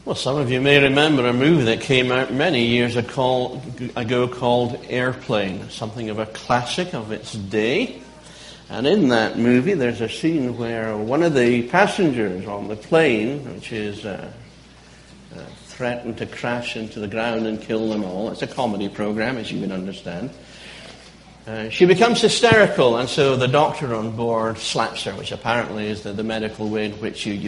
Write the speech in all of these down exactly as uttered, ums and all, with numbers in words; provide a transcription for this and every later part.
Well, some of you may remember a movie that came out many years ago called Airplane, something of a classic of its day. And in that movie, there's a scene where one of the passengers on the plane, which is uh, uh, threatened to crash into the ground and kill them all. It's a comedy program, as you can understand. Uh, she becomes hysterical, and so the doctor on board slaps her, which apparently is the, the medical way in which you... you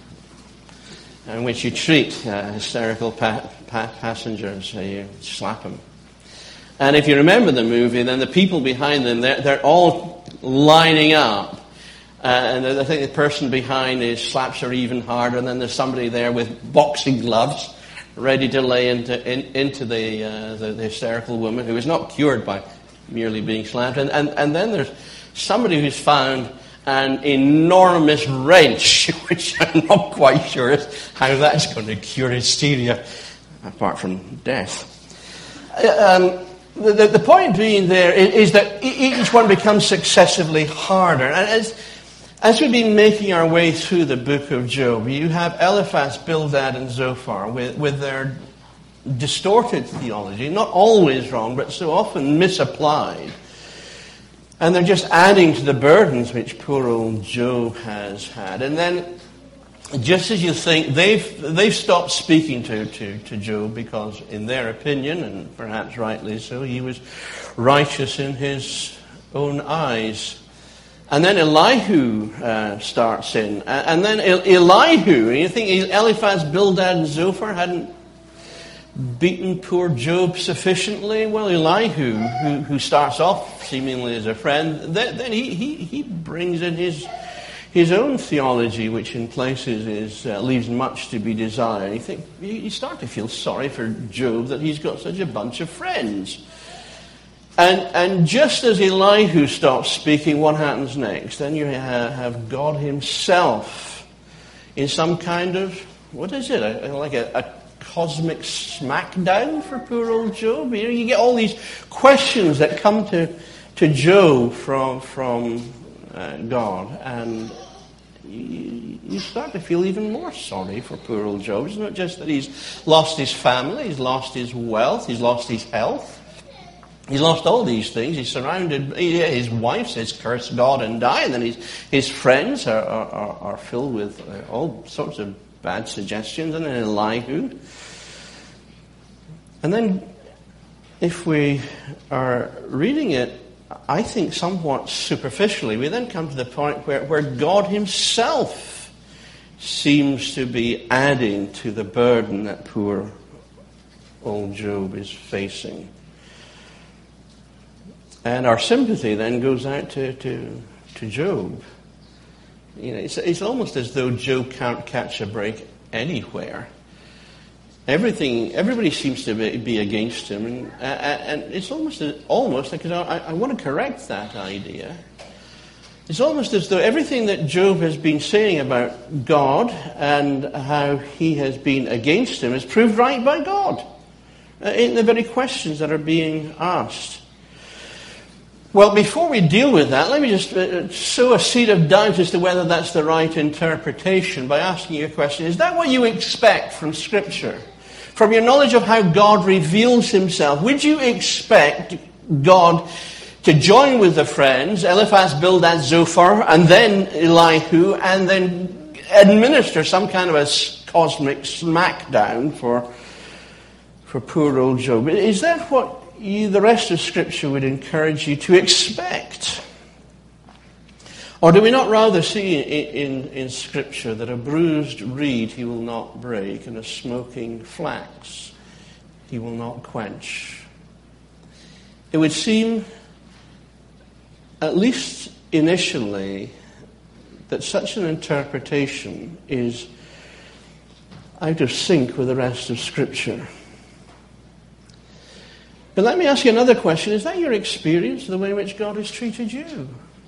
in which you treat uh, hysterical pa- pa- passengers. Uh, you slap them. And if you remember the movie, then the people behind them, they're, they're all lining up. Uh, and I think the person behind is slaps her even harder, and then there's somebody there with boxing gloves ready to lay into in, into the, uh, the, the hysterical woman who is not cured by merely being slapped. And, and, and then there's somebody who's found an enormous wrench, which I'm not quite sure how that's going to cure hysteria, apart from death. Um, the, the point being there is, is that each one becomes successively harder. And as, as we've been making our way through the book of Job, you have Eliphaz, Bildad, and Zophar with, with their distorted theology, not always wrong, but so often misapplied. And they're just adding to the burdens which poor old Job has had. And then, just as you think, they've they've stopped speaking to, to, to Job because, in their opinion, and perhaps rightly so, he was righteous in his own eyes. And then Elihu uh, starts in. And then Elihu, and you think Eliphaz, Bildad, and Zophar hadn't beaten poor Job sufficiently? Well, Elihu, who, who starts off seemingly as a friend, then, then he, he, he brings in his his own theology, which in places is uh, leaves much to be desired. You think you start to feel sorry for Job that he's got such a bunch of friends. And and just as Elihu stops speaking, what happens next? Then you ha- have God Himself in some kind of, what is it? A, like a, a cosmic smackdown for poor old Job. You know, you get all these questions that come to to Job from from uh, God, and you, you start to feel even more sorry for poor old Job. It's not just that he's lost his family, he's lost his wealth, he's lost his health, he's lost all these things. He's surrounded. His wife says, "Curse God and die," and then his his friends are are, are filled with uh, all sorts of bad suggestions, and then Elihu. And then, if we are reading it, I think somewhat superficially, we then come to the point where, where God Himself seems to be adding to the burden that poor old Job is facing. And our sympathy then goes out to, to, to Job. You know, it's, it's almost as though Job can't catch a break anywhere. Everything, everybody seems to be, be against him, and, uh, and it's almost, almost like, I, I want to correct that idea. It's almost as though everything that Job has been saying about God and how he has been against him is proved right by God uh, in the very questions that are being asked. Well, before we deal with that, let me just uh, sow a seed of doubt as to whether that's the right interpretation by asking you a question. Is that what you expect from Scripture? From your knowledge of how God reveals Himself, would you expect God to join with the friends, Eliphaz, Bildad, Zophar, and then Elihu, and then administer some kind of a cosmic smackdown for, for poor old Job? Is that what You, the rest of Scripture would encourage you to expect? Or do we not rather see in, in, in Scripture that a bruised reed He will not break, and a smoking flax He will not quench? It would seem, at least initially, that such an interpretation is out of sync with the rest of Scripture. But let me ask you another question. Is that your experience, the way in which God has treated you?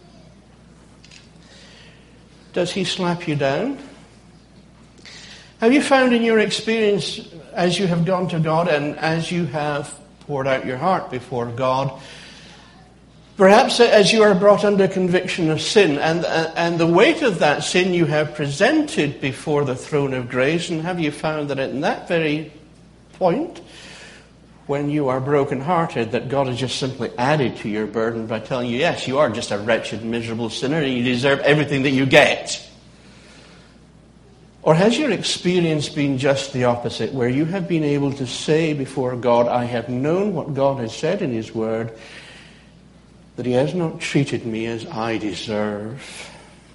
Does He slap you down? Have you found in your experience, as you have gone to God and as you have poured out your heart before God, Perhaps as you are brought under conviction of sin, and, and the weight of that sin you have presented before the throne of grace, and have you found that at that very point, when you are brokenhearted, that God has just simply added to your burden by telling you, yes, you are just a wretched, miserable sinner, and you deserve everything that you get? Or has your experience been just the opposite, where you have been able to say before God, I have known what God has said in His Word, that He has not treated me as I deserve?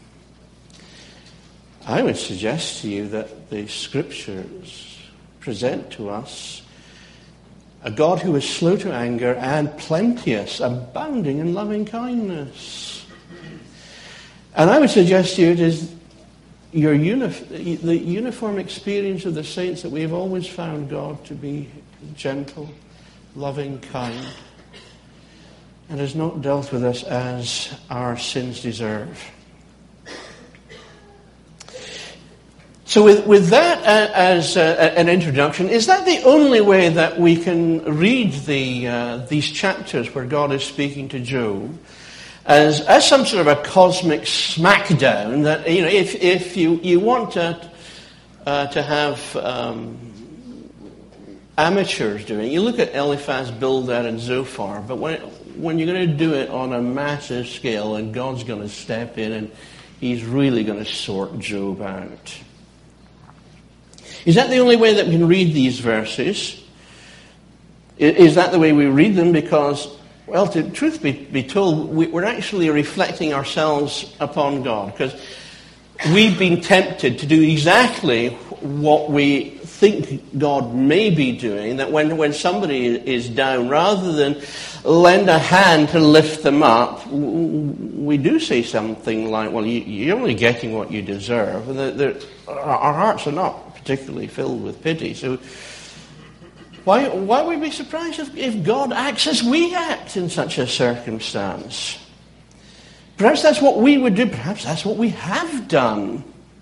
I would suggest to you that the Scriptures present to us a God who is slow to anger and plenteous, abounding in loving kindness. And I would suggest to you it is your unif- the uniform experience of the saints that we have always found God to be gentle, loving, kind, and has not dealt with us as our sins deserve. So with, with that uh, as uh, an introduction, is that the only way that we can read the uh, these chapters where God is speaking to Job as as some sort of a cosmic smackdown? That, you know, if if you, you want to uh, to have um, amateurs doing, you look at Eliphaz, Bildad, and Zophar, but when when you're going to do it on a massive scale, and God's going to step in and He's really going to sort Job out. Is that the only way that we can read these verses? Is that the way we read them? Because, well, to truth be, be told, we, we're actually reflecting ourselves upon God, because we've been tempted to do exactly what we think God may be doing, that when, when somebody is down, rather than lend a hand to lift them up, we do say something like, well, you, you're only getting what you deserve. And the, the, our hearts are not particularly filled with pity. So why, why would we be surprised if, if God acts as we act in such a circumstance? Perhaps that's what we would do. Perhaps that's what we have done.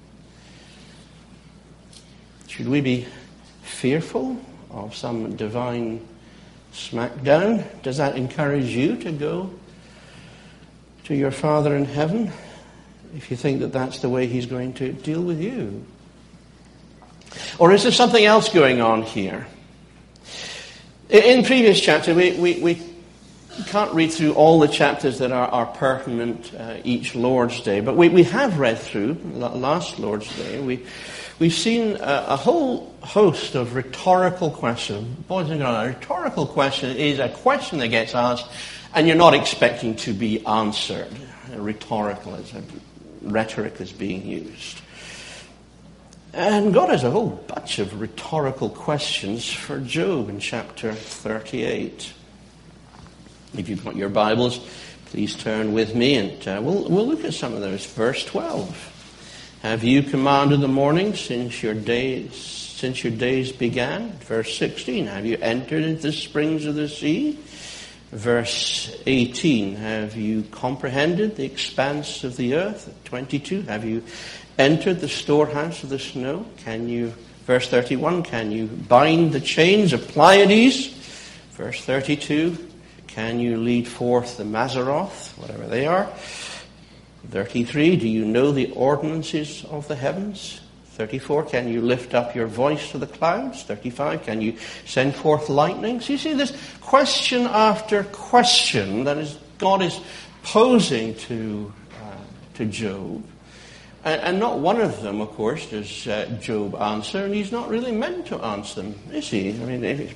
Should we be fearful of some divine smackdown? Does that encourage you to go to your Father in heaven if you think that that's the way He's going to deal with you? Or is there something else going on here? In previous chapter, we, we, we can't read through all the chapters that are, are pertinent uh, each Lord's Day, but we, we have read through last Lord's Day. We, we've seen a, a whole host of rhetorical questions. Boys and girls, a rhetorical question is a question that gets asked and you're not expecting to be answered. Rhetorical is a rhetoric is being used. And God has a whole bunch of rhetorical questions for Job in chapter thirty-eight. If you've got your Bibles, please turn with me and uh, we'll, we'll look at some of those. Verse twelve. Have you commanded the morning since your days, since your days began? Verse sixteen. Have you entered into the springs of the sea? Verse eighteen. Have you comprehended the expanse of the earth? twenty-two. Have you entered the storehouse of the snow? Can you, verse thirty-one, can you bind the chains of Pleiades? Verse thirty-two, can you lead forth the Mazaroth, whatever they are? thirty-three, do you know the ordinances of the heavens? thirty-four, can you lift up your voice to the clouds? thirty-five, can you send forth lightning? So you see this question after question that is God is posing to uh, to Job. And, and not one of them, of course, does uh, Job answer, and he's not really meant to answer them, is he? I mean, if,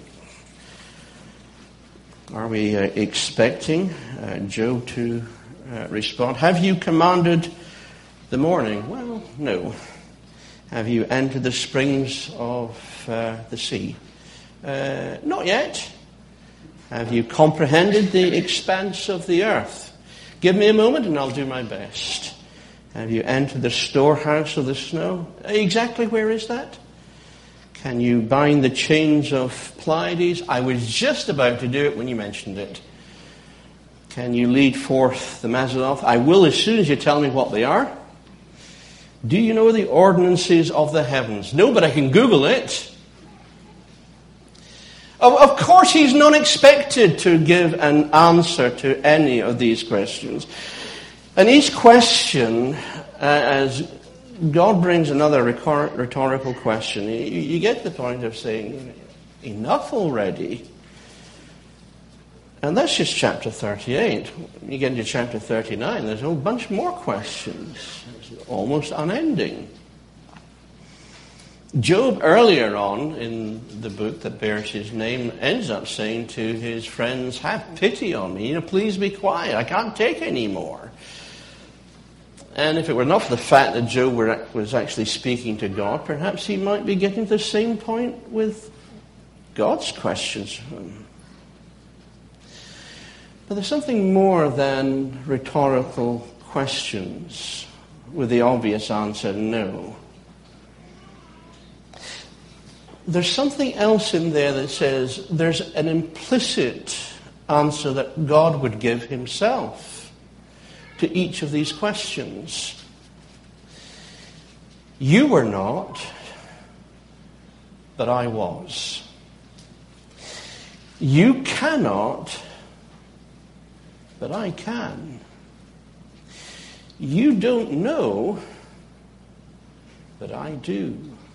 are we uh, expecting uh, Job to uh, respond? Have you commanded the morning? Well, no. Have you entered the springs of uh, the sea? Uh, not yet. Have you comprehended the expanse of the earth? Give me a moment and I'll do my best. Have you entered the storehouse of the snow? Exactly where is that? Can you bind the chains of Pleiades? I was just about to do it when you mentioned it. Can you lead forth the Mazaroth? I will as soon as you tell me what they are. Do you know the ordinances of the heavens? No, but I can Google it. Of, of course, he's not expected to give an answer to any of these questions. And each question, uh, as God brings another rhetorical question, you, you get the point of saying, enough already. And that's just chapter thirty-eight. You get into chapter thirty-nine, there's a whole bunch more questions. It's almost unending. Job, earlier on in the book that bears his name, ends up saying to his friends, have pity on me, you know, please be quiet, I can't take any more. And if it were not for the fact that Job were, was actually speaking to God, perhaps he might be getting to the same point with God's questions. But there's something more than rhetorical questions with the obvious answer, no. There's something else in there that says there's an implicit answer that God would give himself to each of these questions. You were not, but I was. You cannot, but I can. You don't know, but I do.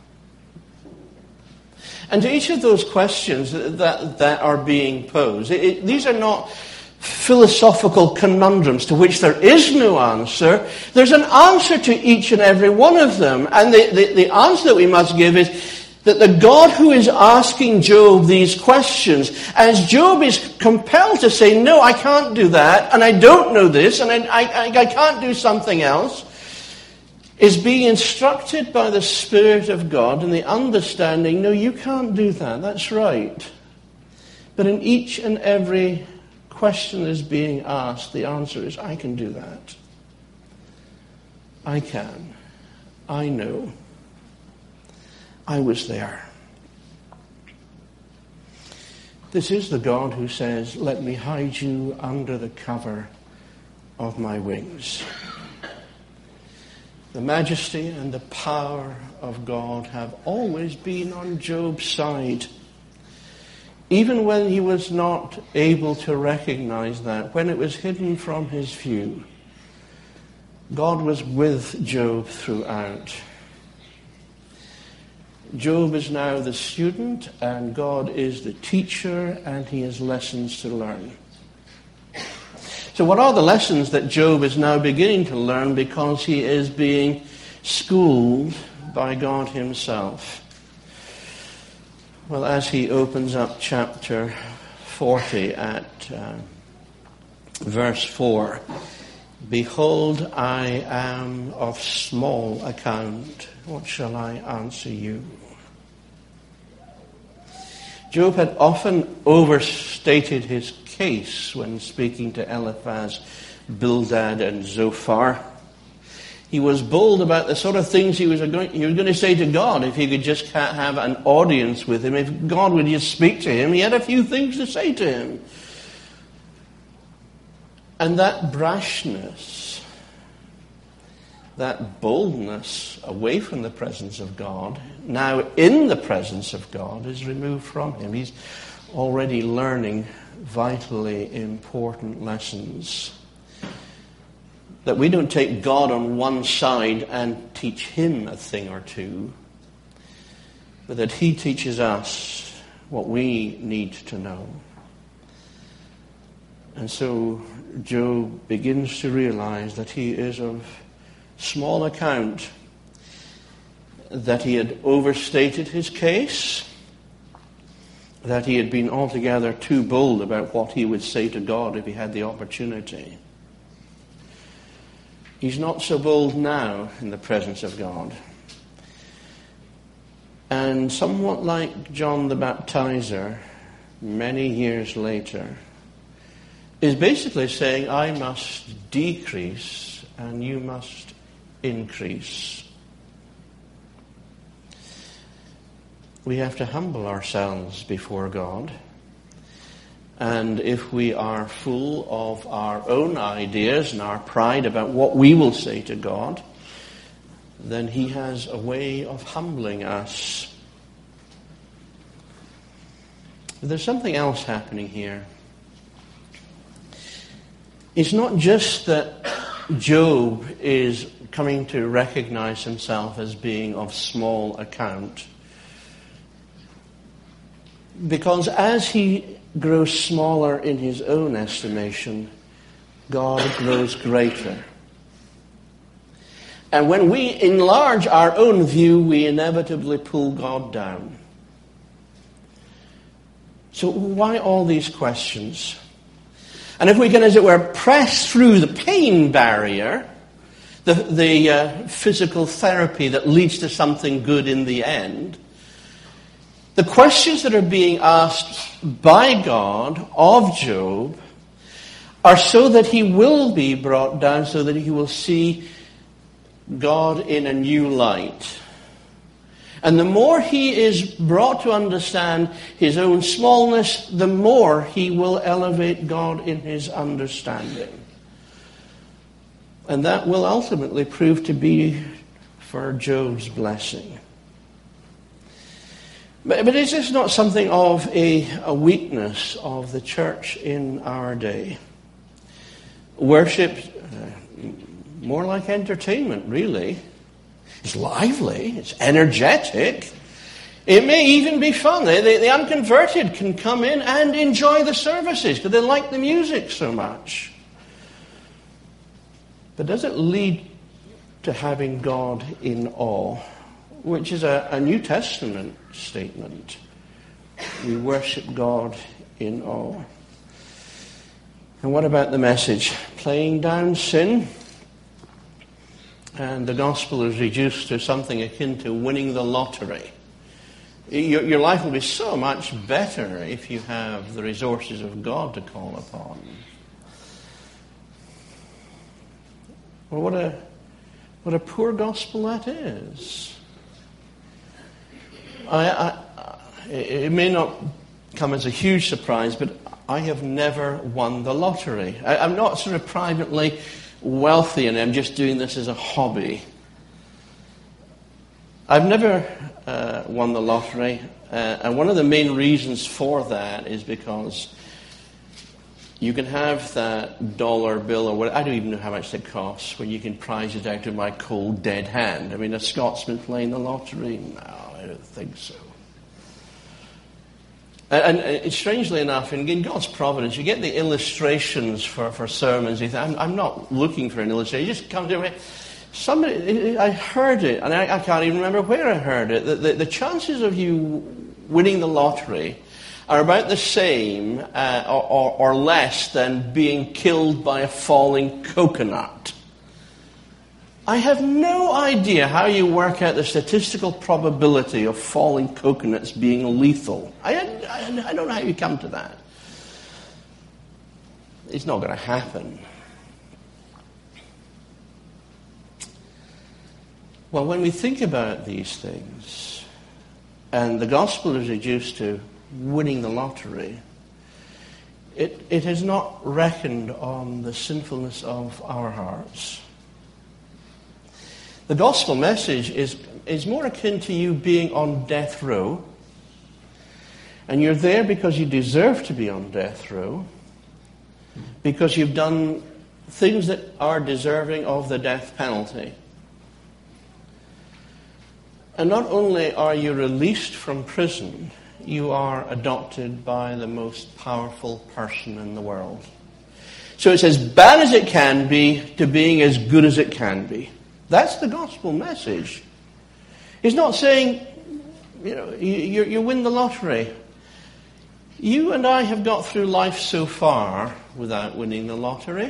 And to each of those questions that, that are being posed, it, it, these are not philosophical conundrums to which there is no answer. There's an answer to each and every one of them. And the, the, the answer that we must give is that the God who is asking Job these questions, as Job is compelled to say, no, I can't do that, and I don't know this, and I, I, I can't do something else, is being instructed by the Spirit of God in the understanding, no, you can't do that, that's right. But in each and every question that is being asked, the answer is, I can do that. I can. I know. I was there. This is the God who says, let me hide you under the cover of my wings. The majesty and the power of God have always been on Job's side. Even when he was not able to recognize that, when it was hidden from his view, God was with Job throughout. Job is now the student, and God is the teacher, and he has lessons to learn. So what are the lessons that Job is now beginning to learn because he is being schooled by God himself? Well, as he opens up chapter forty at uh, verse four, behold, I am of small account. What shall I answer you? Job had often overstated his case when speaking to Eliphaz, Bildad, and Zophar. He was bold about the sort of things he was going, he was going to say to God if he could just have an audience with him. If God would just speak to him, he had a few things to say to him. And that brashness, that boldness away from the presence of God, now in the presence of God, is removed from him. He's already learning vitally important lessons. That we don't take God on one side and teach him a thing or two, but that he teaches us what we need to know. And so Job begins to realize that he is of small account, that he had overstated his case, that he had been altogether too bold about what he would say to God if he had the opportunity. He's not so bold now in the presence of God. And somewhat like John the Baptizer, many years later, is basically saying, I must decrease and you must increase. We have to humble ourselves before God. And if we are full of our own ideas and our pride about what we will say to God, then he has a way of humbling us. But there's something else happening here. It's not just that Job is coming to recognize himself as being of small account. Because as he grows smaller in his own estimation, God grows greater. And when we enlarge our own view, we inevitably pull God down. So why all these questions? And if we can, as it were, press through the pain barrier, the, the uh, physical therapy that leads to something good in the end, the questions that are being asked by God of Job are so that he will be brought down, so that he will see God in a new light. And the more he is brought to understand his own smallness, the more he will elevate God in his understanding. And that will ultimately prove to be for Job's blessing. But, but is this not something of a, a weakness of the church in our day? Worship, uh, more like entertainment, really. It's lively, it's energetic. It may even be fun. The, the, the unconverted can come in and enjoy the services because they like the music so much. But does it lead to having God in awe? Which is a, a New Testament statement. We worship God in awe. And what about the message? Playing down sin? And the gospel is reduced to something akin to winning the lottery. Your, your life will be so much better if you have the resources of God to call upon. Well, what a what a poor gospel that is. I, I, it may not come as a huge surprise, but I have never won the lottery. I, I'm not sort of privately wealthy and I'm just doing this as a hobby. I've never uh, won the lottery, uh, and one of the main reasons for that is because you can have that dollar bill, or what, I don't even know how much it costs, when you can prize it out of my cold dead hand. I mean, a Scotsman playing the lottery? No, I don't think so. And, and strangely enough, in God's providence, you get the illustrations for, for sermons. You think, I'm, I'm not looking for an illustration. You just come to me. Somebody, I heard it, and I, I can't even remember where I heard it. The, the, the chances of you winning the lottery are about the same uh, or, or, or less than being killed by a falling coconut. I have no idea how you work out the statistical probability of falling coconuts being lethal. I, I, I don't know how you come to that. It's not going to happen. Well, when we think about these things, and the gospel is reduced to winning the lottery, it, it has not reckoned on the sinfulness of our hearts. The gospel message is, is more akin to you being on death row. And you're there because you deserve to be on death row. Because you've done things that are deserving of the death penalty. And not only are you released from prison, you are adopted by the most powerful person in the world. So it's as bad as it can be to being as good as it can be. That's the gospel message. He's not saying, you know, you, you win the lottery. You and I have got through life so far without winning the lottery.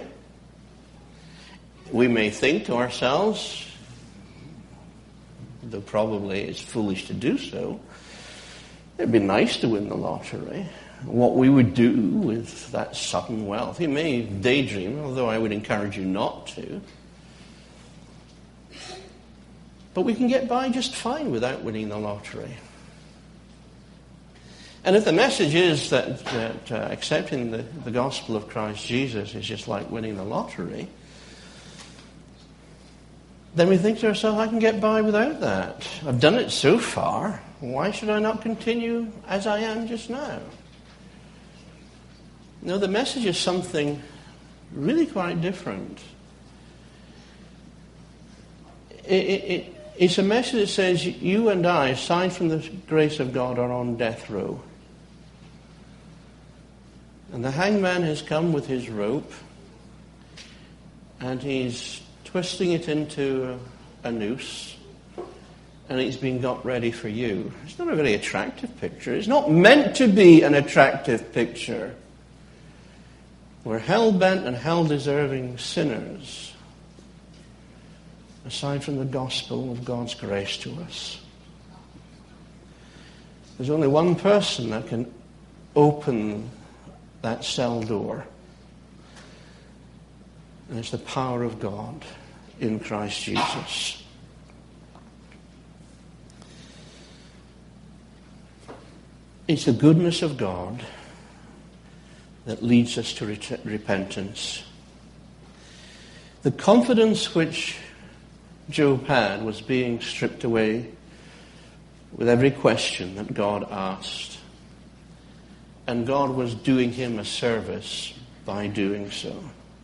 We may think to ourselves, though probably it's foolish to do so, it'd be nice to win the lottery. What we would do with that sudden wealth. You may daydream, although I would encourage you not to. But we can get by just fine without winning the lottery. And if the message is that, that uh, accepting the, the gospel of Christ Jesus is just like winning the lottery, then we think to ourselves, I can get by without that. I've done it so far. Why should I not continue as I am just now? No, the message is something really quite different. It, it, it, it's a message that says you and I, aside from the grace of God, are on death row. And the hangman has come with his rope, and he's twisting it into a, a noose, and he's been got ready for you. It's not a very attractive picture. It's not meant to be an attractive picture. We're hell-bent and hell-deserving sinners, aside from the gospel of God's grace to us. There's only one person that can open that cell door, and it's the power of God in Christ Jesus. It's the goodness of God that leads us to ret- repentance. The confidence which Job had was being stripped away with every question that God asked. And God was doing him a service by doing so.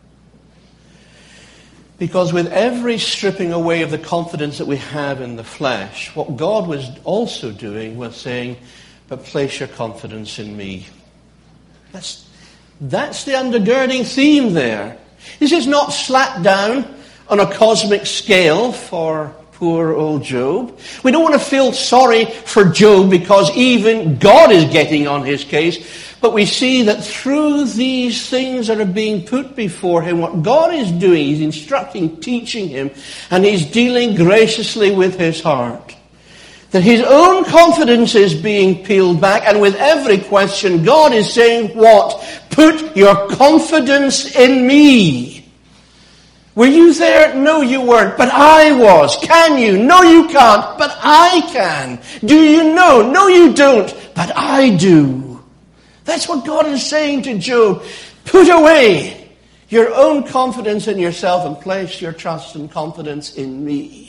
Because with every stripping away of the confidence that we have in the flesh, what God was also doing was saying, but place your confidence in me. That's, that's the undergirding theme there. This is not slapped down on a cosmic scale for poor old Job. We don't want to feel sorry for Job because even God is getting on his case. But we see that through these things that are being put before him, what God is doing, he's instructing, teaching him, and he's dealing graciously with his heart. That his own confidence is being peeled back, and with every question, God is saying, what? Put your confidence in me. Were you there? No, you weren't, but I was. Can you? No, you can't, but I can. Do you know? No, you don't, but I do. That's what God is saying to Job. Put away your own confidence in yourself and place your trust and confidence in me.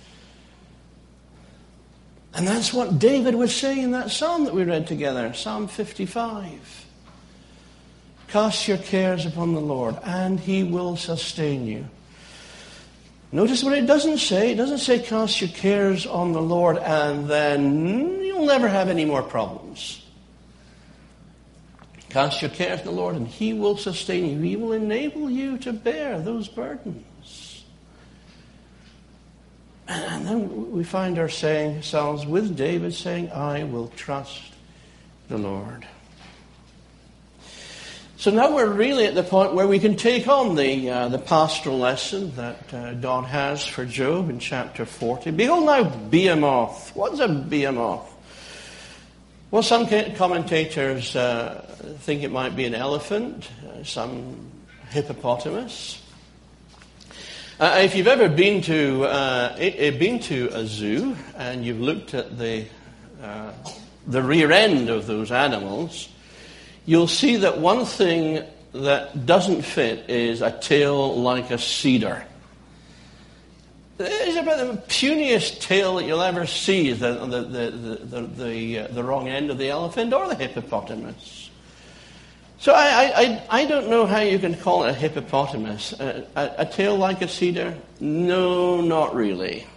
And that's what David was saying in that psalm that we read together, Psalm fifty-five. Cast your cares upon the Lord, and he will sustain you. Notice what it doesn't say. It doesn't say cast your cares on the Lord, and then you'll never have any more problems. Cast your cares on the Lord, and he will sustain you. He will enable you to bear those burdens. And then we find ourselves with David saying, I will trust the Lord. So now we're really at the point where we can take on the uh, the pastoral lesson that uh, God has for Job in chapter forty. Behold now Behemoth. What's a Behemoth? Well, some commentators uh, think it might be an elephant, uh, some hippopotamus. Uh, if you've ever been to uh, been to a zoo and you've looked at the uh, the rear end of those animals, you'll see that one thing that doesn't fit is a tail like a cedar. It's about the puniest tail that you'll ever see, the the the the the, uh, the wrong end of the elephant or the hippopotamus. So I, I, I don't know how you can call it a hippopotamus. A, a, a tail like a cedar? No, not really.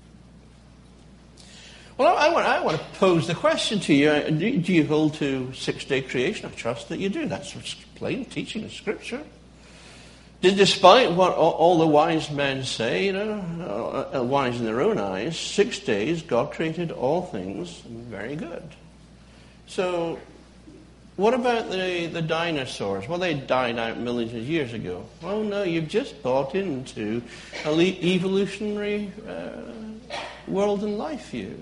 Well, I, I, want, I want to pose the question to you. Do, do you hold to six-day creation? I trust that you do. That's what's plain teaching of Scripture. Despite what all, all the wise men say, you know, uh, wise in their own eyes, six days God created all things very good. So what about the, the dinosaurs? Well, they died out millions of years ago. Well, no, you've just bought into an evolutionary uh, world and life view.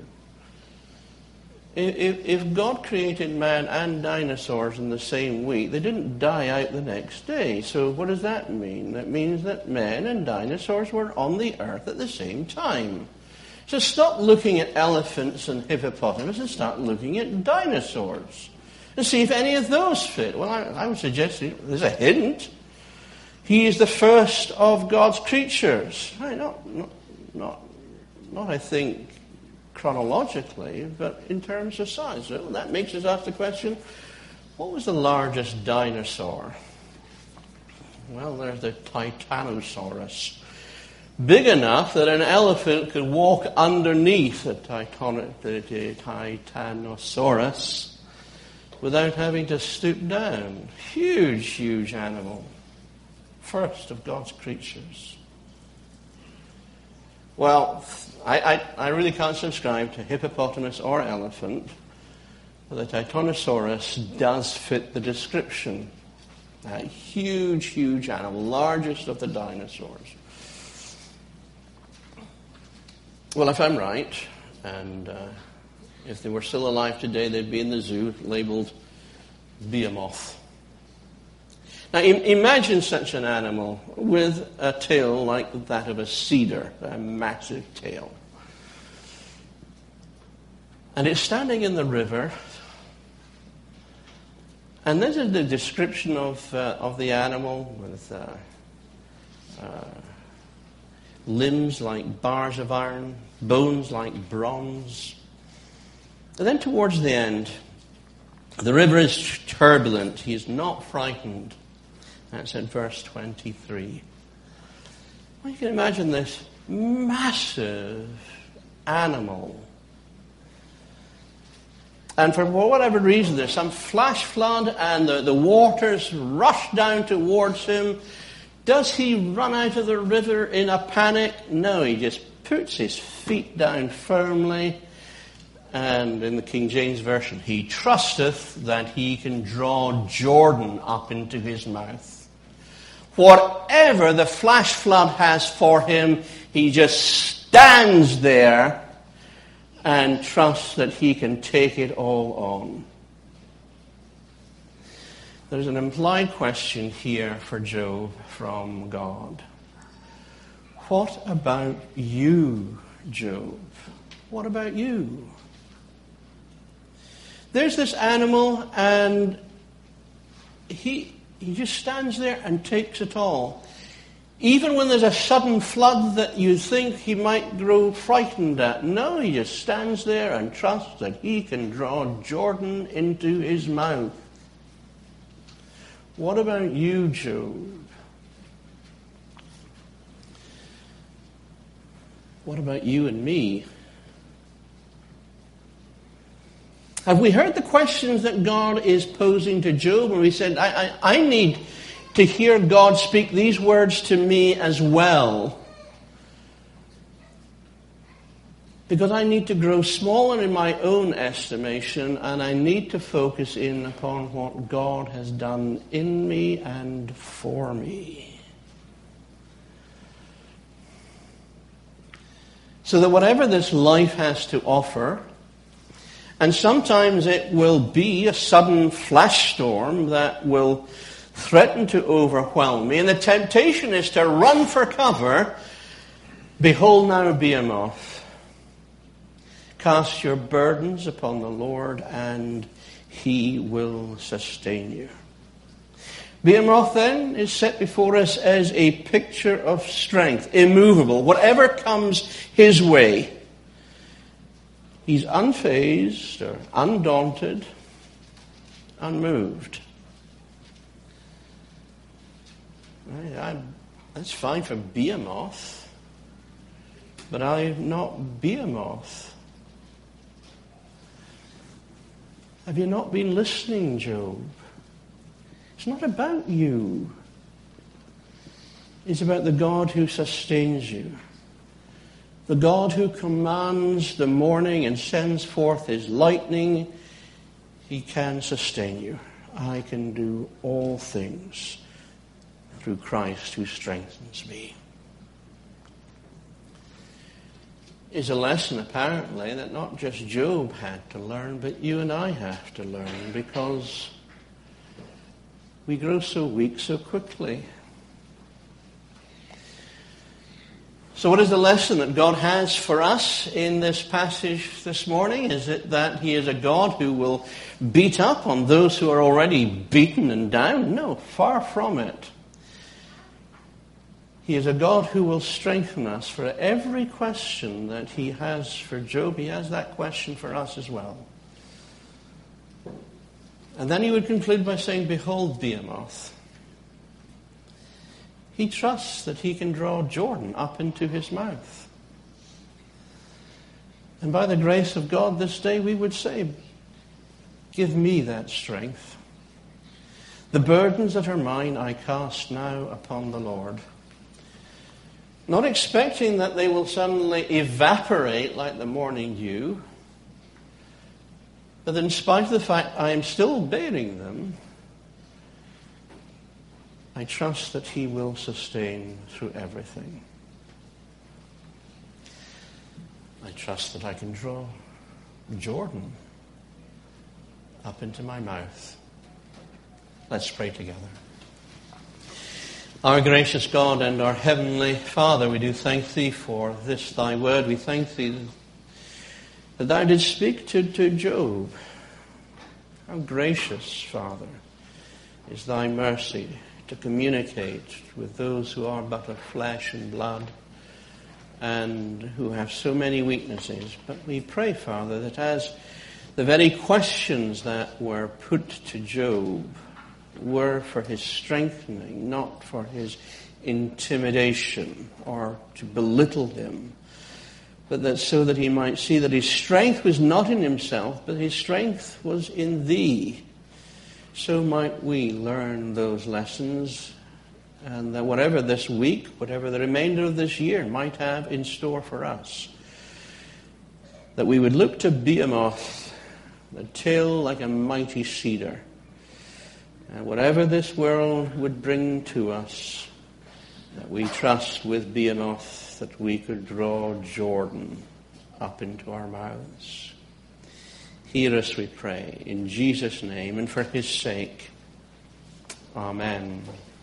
If, if God created man and dinosaurs in the same week, they didn't die out the next day. So what does that mean? That means that men and dinosaurs were on the earth at the same time. So stop looking at elephants and hippopotamus and start looking at dinosaurs. And see if any of those fit. Well, I, I would suggest there's a hint. He is the first of God's creatures. Right, not, not, not, not, I think, chronologically, but in terms of size. So that makes us ask the question, What was the largest dinosaur? Well, there's the Titanosaurus. Big enough that an elephant could walk underneath the, titan- the, the Titanosaurus without having to stoop down. Huge, huge animal. First of God's creatures. Well, I, I, I really can't subscribe to hippopotamus or elephant, but the Titanosaurus does fit the description. A huge, huge animal, largest of the dinosaurs. Well, if I'm right, and uh, if they were still alive today, they'd be in the zoo labeled Behemoth. Now, im- imagine such an animal with a tail like that of a cedar, a massive tail. And it's standing in the river, and this is the description of uh, of the animal with uh, uh, limbs like bars of iron, bones like bronze. And then towards the end, the river is turbulent. He is not frightened. That's at verse twenty-three. Well, you can imagine this massive animal. And for whatever reason, there's some flash flood and the, the waters rush down towards him. Does he run out of the river in a panic? No, he just puts his feet down firmly. And in the King James Version, he trusteth that he can draw Jordan up into his mouth. Whatever the flash flood has for him, he just stands there and trusts that he can take it all on. There's an implied question here for Job from God. What about you, Job? What about you? There's this animal, and he he just stands there and takes it all. Even when there's a sudden flood that you think he might grow frightened at, no, he just stands there and trusts that he can draw Jordan into his mouth. What about you, Job? What about you and me? Have we heard the questions that God is posing to Job? And we said, I, I, I need to hear God speak these words to me as well. Because I need to grow smaller in my own estimation, and I need to focus in upon what God has done in me and for me. So that whatever this life has to offer, and sometimes it will be a sudden flash storm that will threaten to overwhelm me, and the temptation is to run for cover. Behold now Behemoth. Cast your burdens upon the Lord, and he will sustain you. Behemoth then is set before us as a picture of strength, immovable. Whatever comes his way, he's unfazed or undaunted, unmoved. Right, I, that's fine for Behemoth, but I'm not Behemoth. Have you not been listening, Job? It's not about you. It's about the God who sustains you. The God who commands the morning and sends forth his lightning. He can sustain you. I can do all things through Christ who strengthens me. Is a lesson apparently that not just Job had to learn, but you and I have to learn, because we grow so weak so quickly. So what is the lesson that God has for us in this passage this morning? Is it that he is a God who will beat up on those who are already beaten and down? No, far from it. He is a God who will strengthen us. For every question that he has for Job, he has that question for us as well. And then he would conclude by saying, behold Behemoth. He trusts that he can draw Jordan up into his mouth. And by the grace of God this day we would say, give me that strength. The burdens that are mine I cast now upon the Lord. Not expecting that they will suddenly evaporate like the morning dew, but in spite of the fact I am still bearing them, I trust that he will sustain through everything. I trust that I can draw Jordan up into my mouth. Let's pray together. Our gracious God and our heavenly Father, we do thank thee for this thy word. We thank thee that thou didst speak to, to Job. How gracious, Father, is thy mercy to communicate with those who are but of flesh and blood and who have so many weaknesses. But we pray, Father, that as the very questions that were put to Job were for his strengthening, not for his intimidation or to belittle him, but that so that he might see that his strength was not in himself, but his strength was in thee. So might we learn those lessons, and that whatever this week, whatever the remainder of this year might have in store for us, that we would look to Behemoth, the tail like a mighty cedar, and whatever this world would bring to us, that we trust with Behemoth that we could draw Jordan up into our mouths. Hear us, we pray, in Jesus' name and for his sake. Amen.